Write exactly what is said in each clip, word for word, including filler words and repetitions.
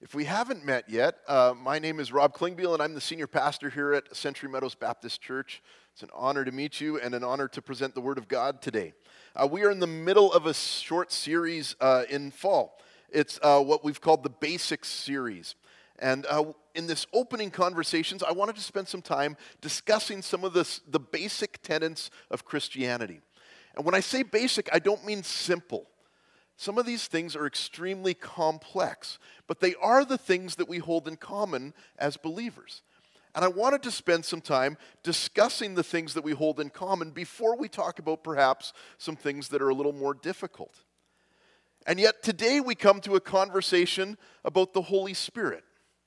If we haven't met yet, uh, my name is Rob Klingbeil, and I'm the senior pastor here at Century Meadows Baptist Church. It's an honor to meet you and an honor to present the Word of God today. Uh, we are in the middle of a short series uh, in fall. It's uh, what we've called the Basics series. And uh, in this opening conversations, I wanted to spend some time discussing some of this, the basic tenets of Christianity. And when I say basic, I don't mean simple. Some of these things are extremely complex, but they are the things that we hold in common as believers. And I wanted to spend some time discussing the things that we hold in common before we talk about perhaps some things that are a little more difficult. And yet today we come to a conversation about the Holy Spirit.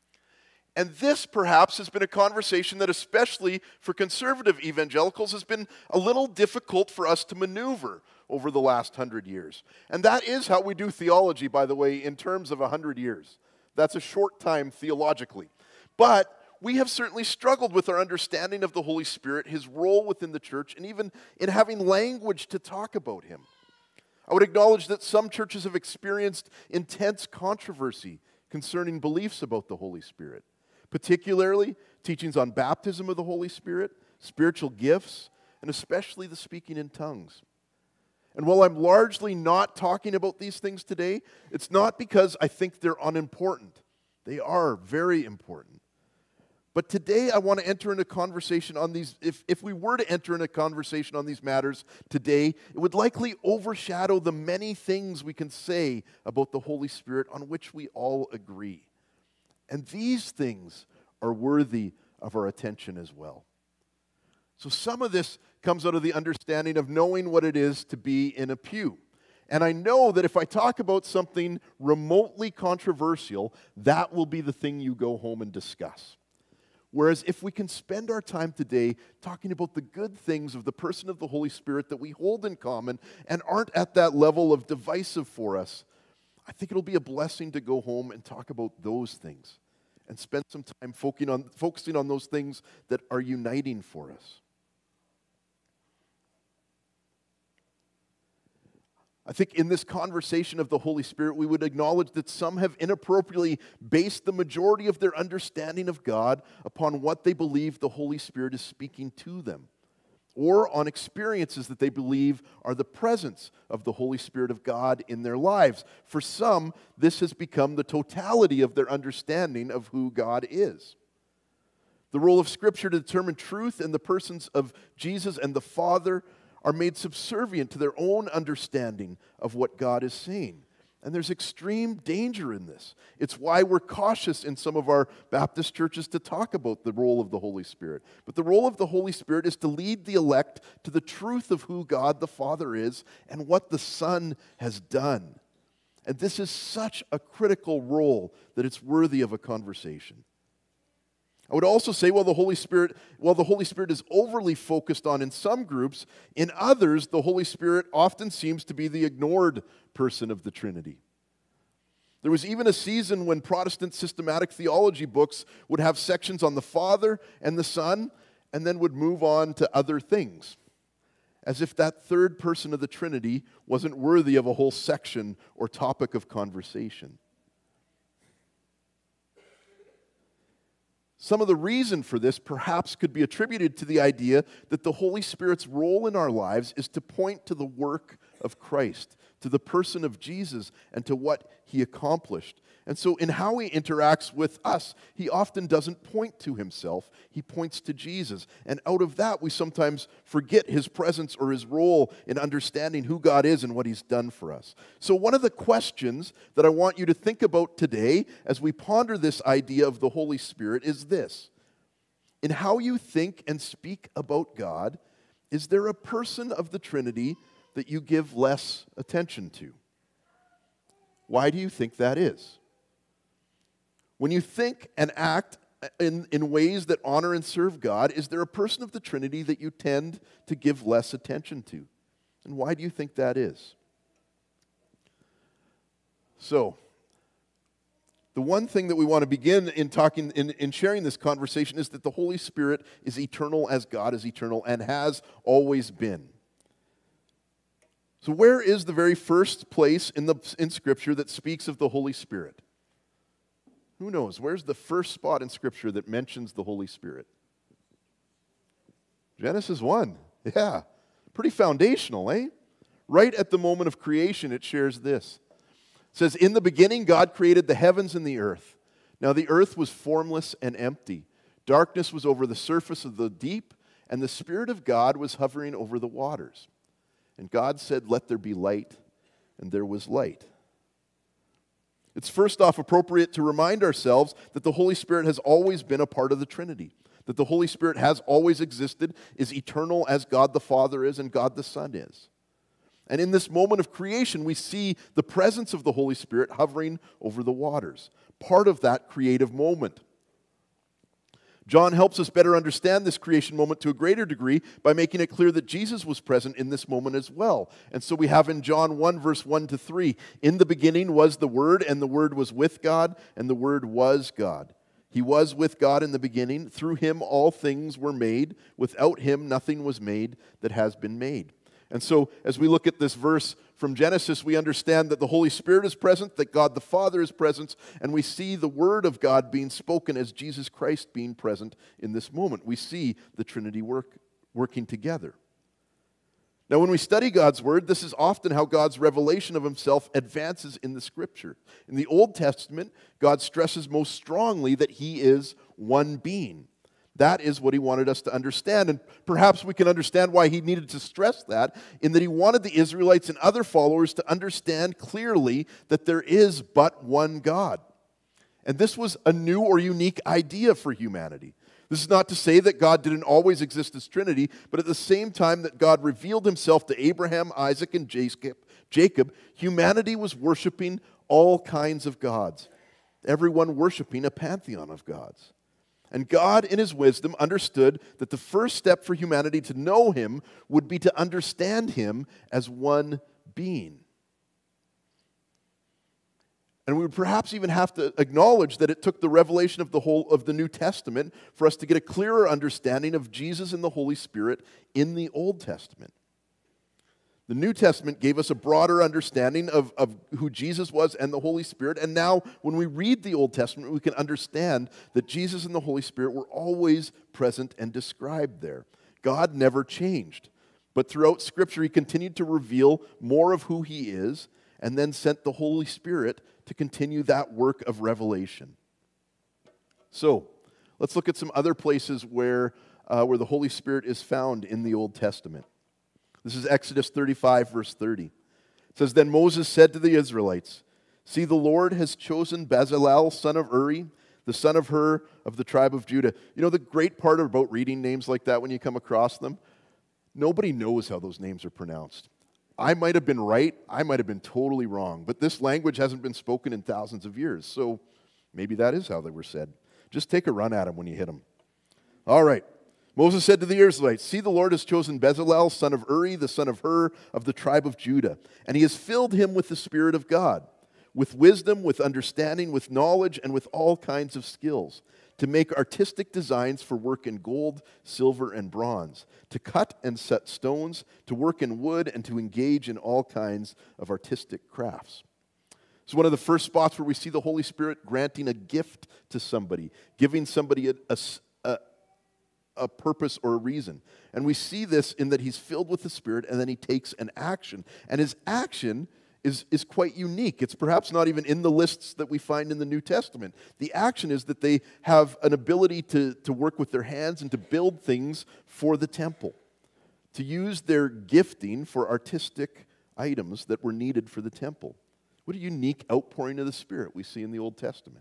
And this perhaps has been a conversation that, especially for conservative evangelicals, has been a little difficult for us to maneuver over the last hundred years. And that is how we do theology, by the way, in terms of a hundred years. That's a short time theologically. But we have certainly struggled with our understanding of the Holy Spirit, His role within the church, and even in having language to talk about Him. I would acknowledge that some churches have experienced intense controversy concerning beliefs about the Holy Spirit, particularly teachings on baptism of the Holy Spirit, spiritual gifts, and especially the speaking in tongues. And while I'm largely not talking about these things today, it's not because I think they're unimportant. They are very important. But today I want to enter into a conversation on these. If, if we were to enter into a conversation on these matters today, it would likely overshadow the many things we can say about the Holy Spirit on which we all agree. And these things are worthy of our attention as well. So some of this comes out of the understanding of knowing what it is to be in a pew. And I know that if I talk about something remotely controversial, that will be the thing you go home and discuss. Whereas if we can spend our time today talking about the good things of the person of the Holy Spirit that we hold in common and aren't at that level of divisive for us, I think it'll be a blessing to go home and talk about those things and spend some time focusing on, focusing on those things that are uniting for us. I think in this conversation of the Holy Spirit, we would acknowledge that some have inappropriately based the majority of their understanding of God upon what they believe the Holy Spirit is speaking to them, or on experiences that they believe are the presence of the Holy Spirit of God in their lives. For some, this has become the totality of their understanding of who God is. The role of Scripture to determine truth in the persons of Jesus and the Father are made subservient to their own understanding of what God is saying. And there's extreme danger in this. It's why we're cautious in some of our Baptist churches to talk about the role of the Holy Spirit. But the role of the Holy Spirit is to lead the elect to the truth of who God the Father is and what the Son has done. And this is such a critical role that it's worthy of a conversation. I would also say, while the Holy Spirit, while the Holy Spirit is overly focused on in some groups, in others, the Holy Spirit often seems to be the ignored person of the Trinity. There was even a season when Protestant systematic theology books would have sections on the Father and the Son, and then would move on to other things, as if that third person of the Trinity wasn't worthy of a whole section or topic of conversation. Some of the reason for this perhaps could be attributed to the idea that the Holy Spirit's role in our lives is to point to the work of Christ, to the person of Jesus, and to what He accomplished. And so in how He interacts with us, He often doesn't point to Himself, He points to Jesus. And out of that, we sometimes forget His presence or His role in understanding who God is and what He's done for us. So one of the questions that I want you to think about today as we ponder this idea of the Holy Spirit is this: in how you think and speak about God, is there a person of the Trinity that you give less attention to? Why do you think that is? When you think and act in, in ways that honor and serve God, is there a person of the Trinity that you tend to give less attention to? And why do you think that is? So, the one thing that we want to begin in talking, in, in sharing this conversation is that the Holy Spirit is eternal as God is eternal and has always been. So where is the very first place in the in Scripture that speaks of the Holy Spirit? Who knows? Where's the first spot in Scripture that mentions the Holy Spirit? Genesis one. Yeah. Pretty foundational, eh? Right at the moment of creation, it shares this. It says, in the beginning, God created the heavens and the earth. Now the earth was formless and empty. Darkness was over the surface of the deep, and the Spirit of God was hovering over the waters. And God said, let there be light, and there was light. It's first off appropriate to remind ourselves that the Holy Spirit has always been a part of the Trinity, that the Holy Spirit has always existed, is eternal as God the Father is and God the Son is. And in this moment of creation, we see the presence of the Holy Spirit hovering over the waters, part of that creative moment. John helps us better understand this creation moment to a greater degree by making it clear that Jesus was present in this moment as well. And so we have in John one, verse one to three, in the beginning was the Word, and the Word was with God, and the Word was God. He was with God in the beginning. Through him all things were made. Without him nothing was made that has been made. And so as we look at this verse from Genesis, we understand that the Holy Spirit is present, that God the Father is present, and we see the Word of God being spoken as Jesus Christ being present in this moment. We see the Trinity work, working together. Now, when we study God's Word, this is often how God's revelation of himself advances in the Scripture. In the Old Testament, God stresses most strongly that he is one being. That is what he wanted us to understand, and perhaps we can understand why he needed to stress that, in that he wanted the Israelites and other followers to understand clearly that there is but one God. And this was a new or unique idea for humanity. This is not to say that God didn't always exist as Trinity, but at the same time that God revealed himself to Abraham, Isaac, and Jacob, Jacob, humanity was worshiping all kinds of gods, everyone worshiping a pantheon of gods. And God, in his wisdom, understood that the first step for humanity to know him would be to understand him as one being. And we would perhaps even have to acknowledge that it took the revelation of the whole of the New Testament for us to get a clearer understanding of Jesus and the Holy Spirit in the Old Testament. The New Testament gave us a broader understanding of, of who Jesus was and the Holy Spirit. And now, when we read the Old Testament, we can understand that Jesus and the Holy Spirit were always present and described there. God never changed. But throughout Scripture, he continued to reveal more of who he is, and then sent the Holy Spirit to continue that work of revelation. So, let's look at some other places where, uh, where the Holy Spirit is found in the Old Testament. This is Exodus thirty-five, verse thirty. It says, then Moses said to the Israelites, see, the Lord has chosen Bezalel, son of Uri, the son of Hur, of the tribe of Judah. You know the great part about reading names like that when you come across them? Nobody knows how those names are pronounced. I might have been right, I might have been totally wrong, but this language hasn't been spoken in thousands of years, so maybe that is how they were said. Just take a run at them when you hit them. All right. Moses said to the Israelites, see, the Lord has chosen Bezalel, son of Uri, the son of Hur, of the tribe of Judah, and he has filled him with the Spirit of God, with wisdom, with understanding, with knowledge, and with all kinds of skills, to make artistic designs for work in gold, silver, and bronze, to cut and set stones, to work in wood, and to engage in all kinds of artistic crafts. It's one of the first spots where we see the Holy Spirit granting a gift to somebody, giving somebody a, a, a, a purpose or a reason. And we see this in that he's filled with the Spirit, and then he takes an action. And his action Is, is quite unique. It's perhaps not even in the lists that we find in the New Testament. The action is that they have an ability to, to work with their hands and to build things for the temple, to use their gifting for artistic items that were needed for the temple. What a unique outpouring of the Spirit we see in the Old Testament.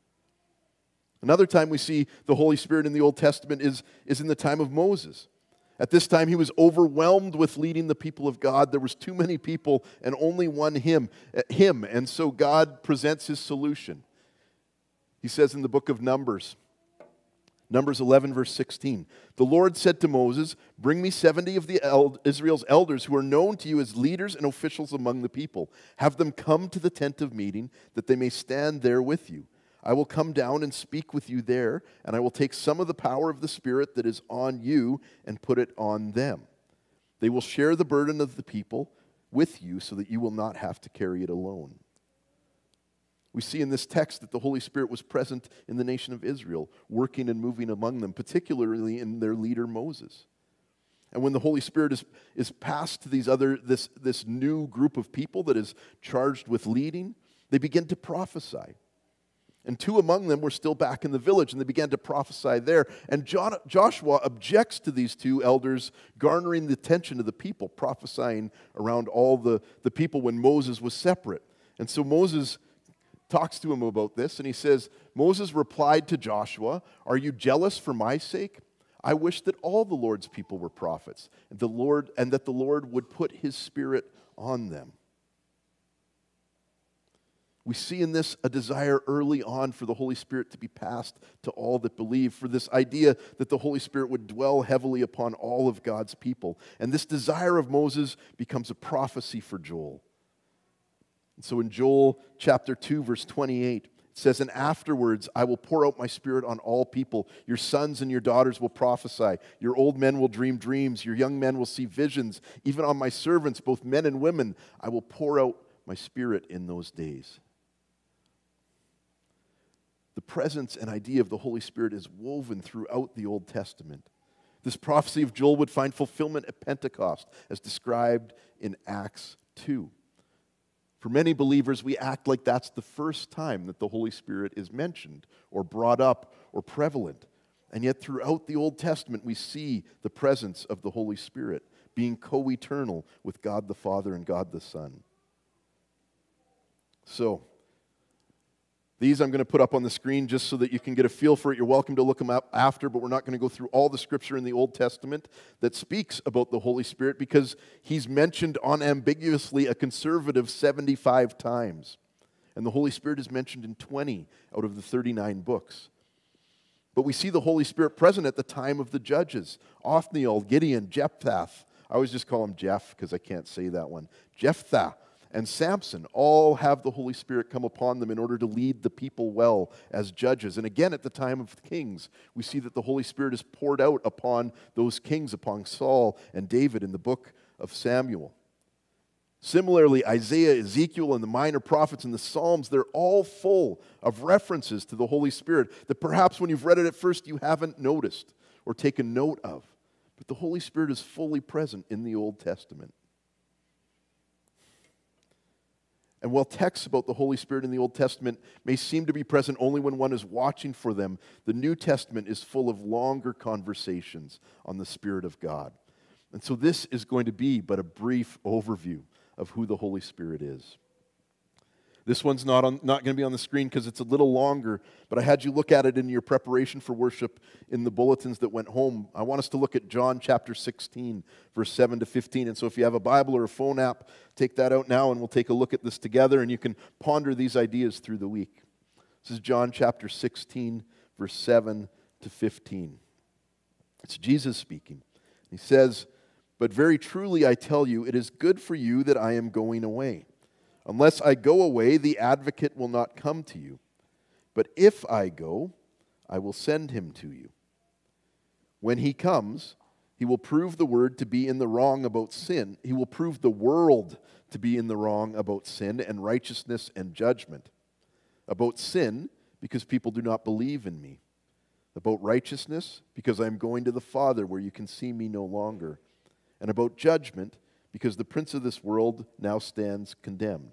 Another time we see the Holy Spirit in the Old Testament is, is in the time of Moses. At this time, he was overwhelmed with leading the people of God. There was too many people and only one him, him. And so God presents his solution. He says in the book of Numbers, Numbers eleven, verse sixteen, the Lord said to Moses, bring me seventy of the eld- Israel's elders who are known to you as leaders and officials among the people. Have them come to the tent of meeting, that they may stand there with you. I will come down and speak with you there, and I will take some of the power of the Spirit that is on you and put it on them. They will share the burden of the people with you so that you will not have to carry it alone. We see in this text that the Holy Spirit was present in the nation of Israel, working and moving among them, particularly in their leader Moses. And when the Holy Spirit is, is passed to these other, this, this new group of people that is charged with leading, they begin to prophesy. And two among them were still back in the village, and they began to prophesy there. And John, Joshua objects to these two elders garnering the attention of the people, prophesying around all the, the people when Moses was separate. And so Moses talks to him about this, and he says, Moses replied to Joshua, "Are you jealous for my sake? I wish that all the Lord's people were prophets, and the Lord and that the Lord would put his Spirit on them." We see in this a desire early on for the Holy Spirit to be passed to all that believe, for this idea that the Holy Spirit would dwell heavily upon all of God's people. And this desire of Moses becomes a prophecy for Joel. And so in Joel chapter two, verse twenty-eight, it says, "And afterwards I will pour out my Spirit on all people. Your sons and your daughters will prophesy. Your old men will dream dreams. Your young men will see visions. Even on my servants, both men and women, I will pour out my Spirit in those days." The presence and idea of the Holy Spirit is woven throughout the Old Testament. This prophecy of Joel would find fulfillment at Pentecost, as described in Acts two. For many believers, we act like that's the first time that the Holy Spirit is mentioned or brought up or prevalent. And yet throughout the Old Testament, we see the presence of the Holy Spirit being co-eternal with God the Father and God the Son. So, these I'm going to put up on the screen just so that you can get a feel for it. You're welcome to look them up after, but we're not going to go through all the scripture in the Old Testament that speaks about the Holy Spirit, because he's mentioned unambiguously a conservative seventy-five times. And the Holy Spirit is mentioned in twenty out of the thirty-nine books. But we see the Holy Spirit present at the time of the judges. Othniel, Gideon, Jephthah. I always just call him Jeff because I can't say that one. Jephthah and Samson all have the Holy Spirit come upon them in order to lead the people well as judges. And again, at the time of the kings, we see that the Holy Spirit is poured out upon those kings, upon Saul and David in the book of Samuel. Similarly, Isaiah, Ezekiel, and the minor prophets and the Psalms, they're all full of references to the Holy Spirit that perhaps when you've read it at first you haven't noticed or taken note of. But the Holy Spirit is fully present in the Old Testament. And while texts about the Holy Spirit in the Old Testament may seem to be present only when one is watching for them, the New Testament is full of longer conversations on the Spirit of God. And so this is going to be but a brief overview of who the Holy Spirit is. This one's not, on, not going to be on the screen because it's a little longer, but I had you look at it in your preparation for worship in the bulletins that went home. I want us to look at John chapter sixteen, verse seven to fifteen. And so if you have a Bible or a phone app, take that out now and we'll take a look at this together, and you can ponder these ideas through the week. This is John chapter sixteen, verse seven to fifteen. It's Jesus speaking. He says, "But very truly I tell you, it is good for you that I am going away. Unless I go away, the advocate will not come to you. But if I go, I will send him to you. When he comes, he will prove the word to be in the wrong about sin. He will prove the world to be in the wrong about sin and righteousness and judgment. About sin, because people do not believe in me. About righteousness, because I am going to the Father where you can see me no longer. And about judgment, because the prince of this world now stands condemned.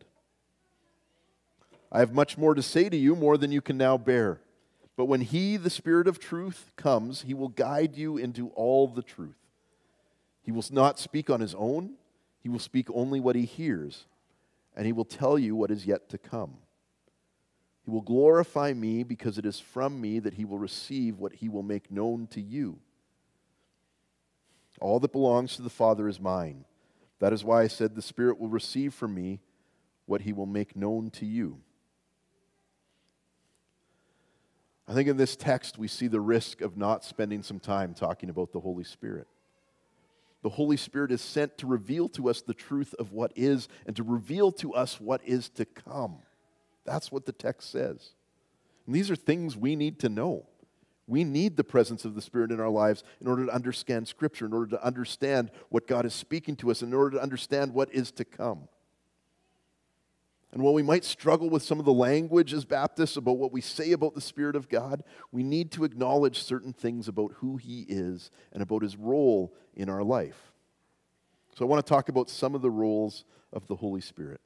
I have much more to say to you, more than you can now bear. But when he, the Spirit of truth, comes, he will guide you into all the truth. He will not speak on his own. He will speak only what he hears, and he will tell you what is yet to come. He will glorify me, because it is from me that he will receive what he will make known to you. All that belongs to the Father is mine. That is why I said the Spirit will receive from me what he will make known to you." I think in this text we see the risk of not spending some time talking about the Holy Spirit. The Holy Spirit is sent to reveal to us the truth of what is and to reveal to us what is to come. That's what the text says. And these are things we need to know. We need the presence of the Spirit in our lives in order to understand Scripture, in order to understand what God is speaking to us, in order to understand what is to come. And while we might struggle with some of the language as Baptists about what we say about the Spirit of God, we need to acknowledge certain things about who He is and about His role in our life. So I want to talk about some of the roles of the Holy Spirit.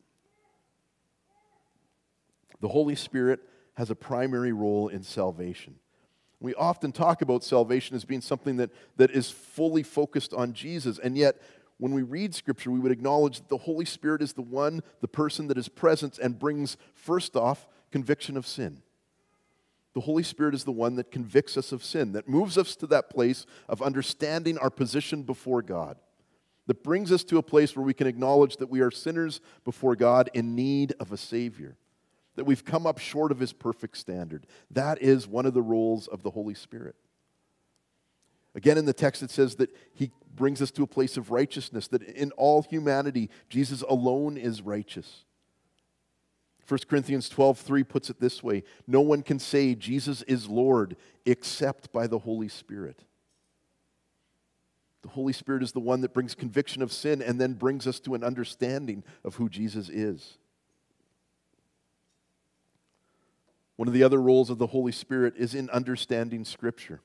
The Holy Spirit has a primary role in salvation. We often talk about salvation as being something that, that is fully focused on Jesus, and yet when we read Scripture, we would acknowledge that the Holy Spirit is the one, the person that is present and brings, first off, conviction of sin. The Holy Spirit is the one that convicts us of sin, that moves us to that place of understanding our position before God, that brings us to a place where we can acknowledge that we are sinners before God in need of a Savior, that we've come up short of His perfect standard. That is one of the roles of the Holy Spirit. Again, in the text it says that He brings us to a place of righteousness, that in all humanity, Jesus alone is righteous. First Corinthians twelve three puts it this way: no one can say Jesus is Lord except by the Holy Spirit. The Holy Spirit is the one that brings conviction of sin and then brings us to an understanding of who Jesus is. One of the other roles of the Holy Spirit is in understanding Scripture.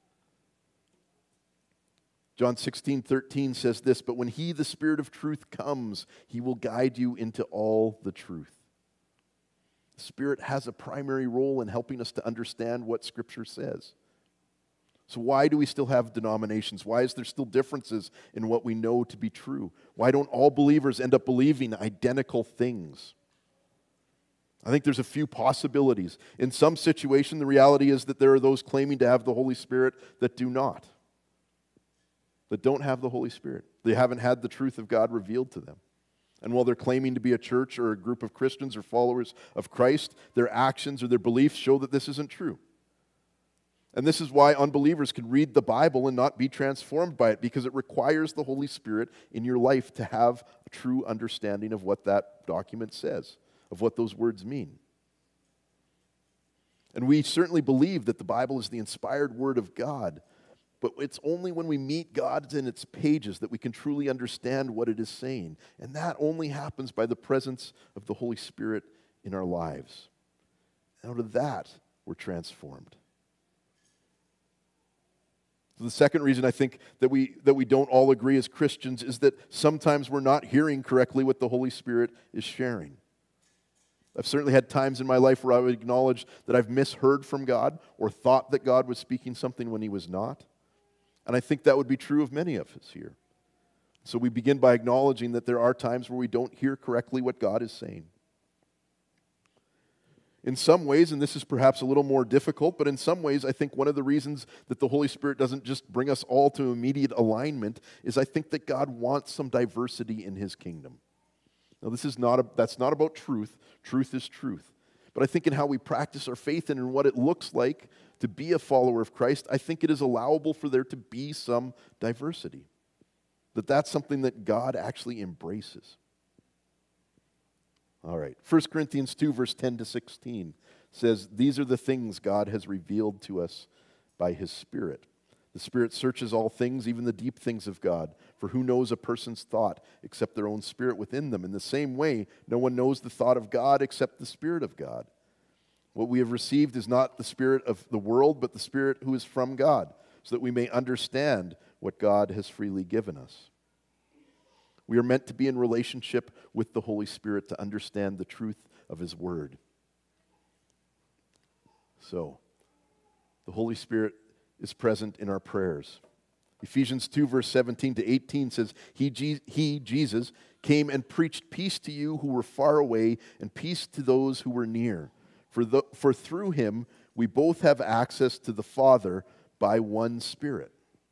John sixteen thirteen says this, but when He, the Spirit of truth, comes, He will guide you into all the truth. The Spirit has a primary role in helping us to understand what Scripture says. So why do we still have denominations? Why is there still differences in what we know to be true? Why don't all believers end up believing identical things? I think there's a few possibilities. In some situation, the reality is that there are those claiming to have the Holy Spirit that do not. That don't have the Holy Spirit. They haven't had the truth of God revealed to them. And while they're claiming to be a church or a group of Christians or followers of Christ, their actions or their beliefs show that this isn't true. And this is why unbelievers can read the Bible and not be transformed by it, because it requires the Holy Spirit in your life to have a true understanding of what that document says, of what those words mean. And we certainly believe that the Bible is the inspired Word of God, but it's only when we meet God in its pages that we can truly understand what it is saying. And that only happens by the presence of the Holy Spirit in our lives. Out of that, we're transformed. So the second reason I think that we, that we don't all agree as Christians is that sometimes we're not hearing correctly what the Holy Spirit is sharing. I've certainly had times in my life where I would acknowledge that I've misheard from God or thought that God was speaking something when He was not. And I think that would be true of many of us here. So we begin by acknowledging that there are times where we don't hear correctly what God is saying. In some ways, and this is perhaps a little more difficult, but in some ways I think one of the reasons that the Holy Spirit doesn't just bring us all to immediate alignment is I think that God wants some diversity in His kingdom. Now this is not a, that's not about truth. Truth is truth. But I think in how we practice our faith and in what it looks like to be a follower of Christ, I think it is allowable for there to be some diversity. That that's something that God actually embraces. All right, First Corinthians two, verse ten to sixteen says, these are the things God has revealed to us by His Spirit. The Spirit searches all things, even the deep things of God. For who knows a person's thought except their own spirit within them? In the same way, no one knows the thought of God except the Spirit of God. What we have received is not the spirit of the world, but the Spirit who is from God, so that we may understand what God has freely given us. We are meant to be in relationship with the Holy Spirit to understand the truth of His Word. So, the Holy Spirit is present in our prayers. Ephesians two, verse seventeen to eighteen says, He, he, Jesus, came and preached peace to you who were far away and peace to those who were near. For, the, for through Him we both have access to the Father by one Spirit.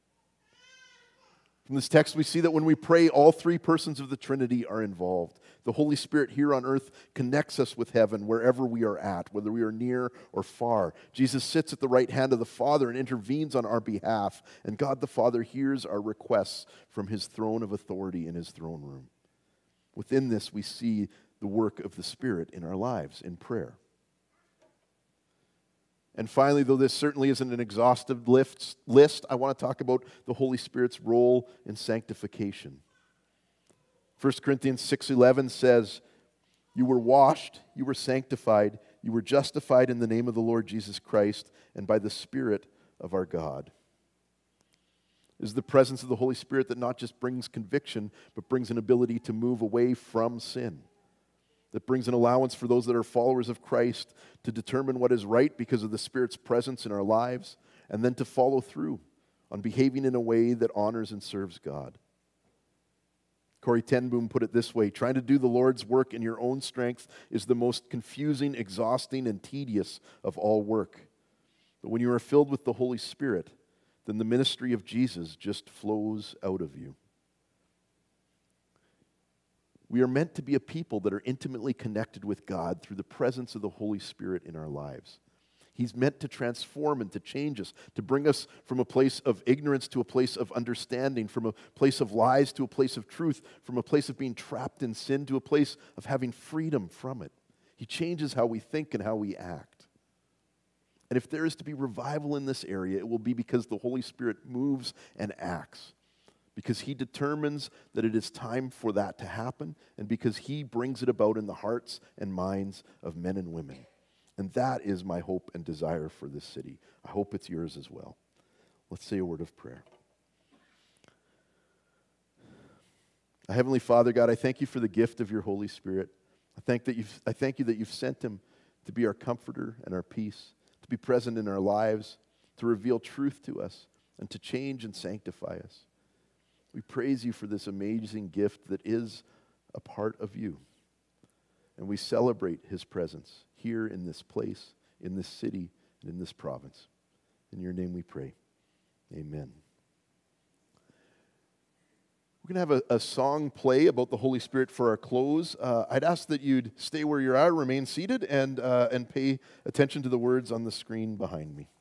From this text, we see that when we pray, all three persons of the Trinity are involved. The Holy Spirit here on earth connects us with heaven wherever we are at, whether we are near or far. Jesus sits at the right hand of the Father and intervenes on our behalf, and God the Father hears our requests from His throne of authority in His throne room. Within this, we see the work of the Spirit in our lives in prayer. And finally, though this certainly isn't an exhaustive list, I want to talk about the Holy Spirit's role in sanctification. First Corinthians six eleven says, You were washed, you were sanctified, you were justified in the name of the Lord Jesus Christ and by the Spirit of our God. It is the presence of the Holy Spirit that not just brings conviction, but brings an ability to move away from sin. That brings an allowance for those that are followers of Christ to determine what is right because of the Spirit's presence in our lives, and then to follow through on behaving in a way that honors and serves God. Corrie ten Boom put it this way: trying to do the Lord's work in your own strength is the most confusing, exhausting, and tedious of all work. But when you are filled with the Holy Spirit, then the ministry of Jesus just flows out of you. We are meant to be a people that are intimately connected with God through the presence of the Holy Spirit in our lives. He's meant to transform and to change us, to bring us from a place of ignorance to a place of understanding, from a place of lies to a place of truth, from a place of being trapped in sin to a place of having freedom from it. He changes how we think and how we act. And if there is to be revival in this area, it will be because the Holy Spirit moves and acts, because He determines that it is time for that to happen, and because He brings it about in the hearts and minds of men and women. And that is my hope and desire for this city. I hope it's yours as well. Let's say a word of prayer. Our Heavenly Father, God, I thank You for the gift of Your Holy Spirit. I thank, that you've, I thank You that You've sent Him to be our comforter and our peace, to be present in our lives, to reveal truth to us, and to change and sanctify us. We praise You for this amazing gift that is a part of You. And we celebrate His presence here in this place, in this city, and in this province. In Your name we pray. Amen. We're going to have a, a song play about the Holy Spirit for our close. Uh, I'd ask that you'd stay where you are, remain seated, and, uh, and pay attention to the words on the screen behind me.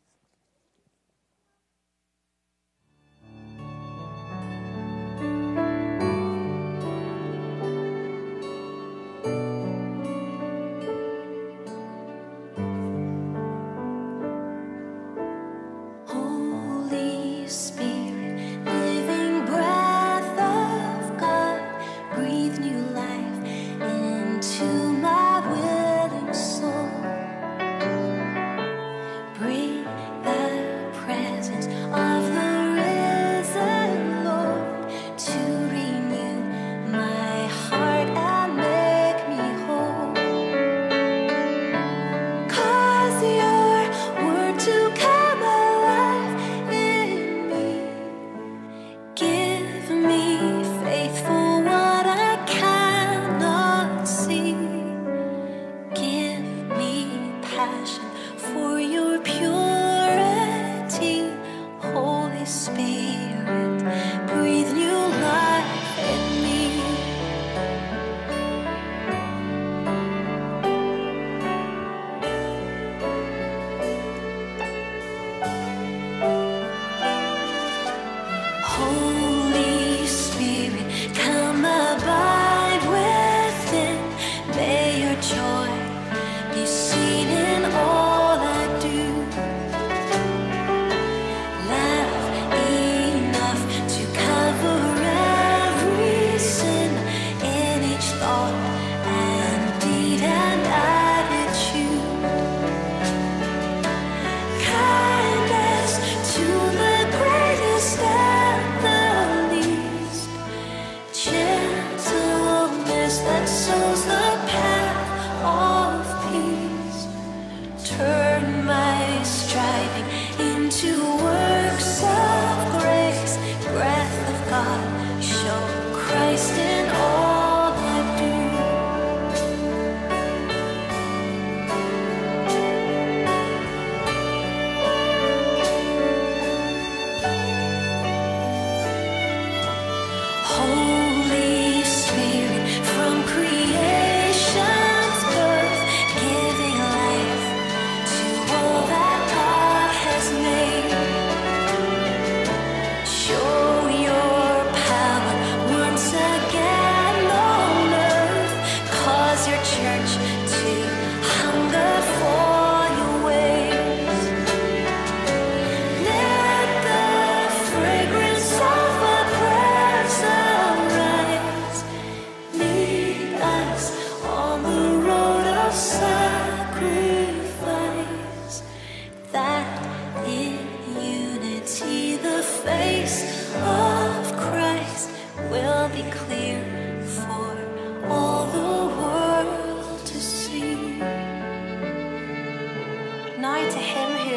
All that God has made.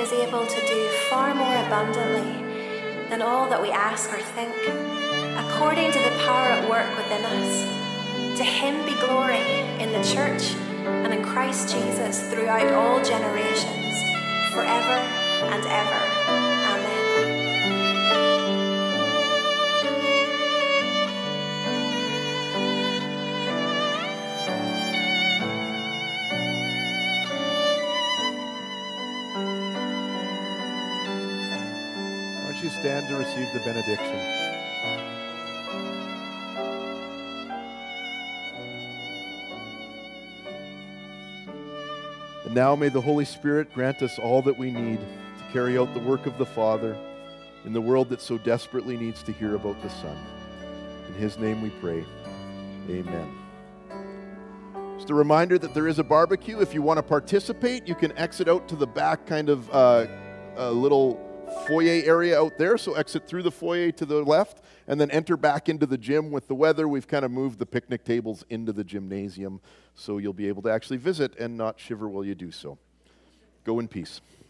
is able to do far more abundantly than all that we ask or think, according to the power at work within us. To him be glory in the church and in Christ Jesus throughout all generations, forever and ever. Amen. Why don't you stand to receive the benediction? And now may the Holy Spirit grant us all that we need to carry out the work of the Father in the world that so desperately needs to hear about the Son. In his name we pray. Amen. Just a reminder that there is a barbecue. If you want to participate, you can exit out to the back kind of uh, a little foyer area out there. So exit through the foyer to the left and then enter back into the gym. With the weather, we've kind of moved the picnic tables into the gymnasium so you'll be able to actually visit and not shiver while you do so. Go in peace.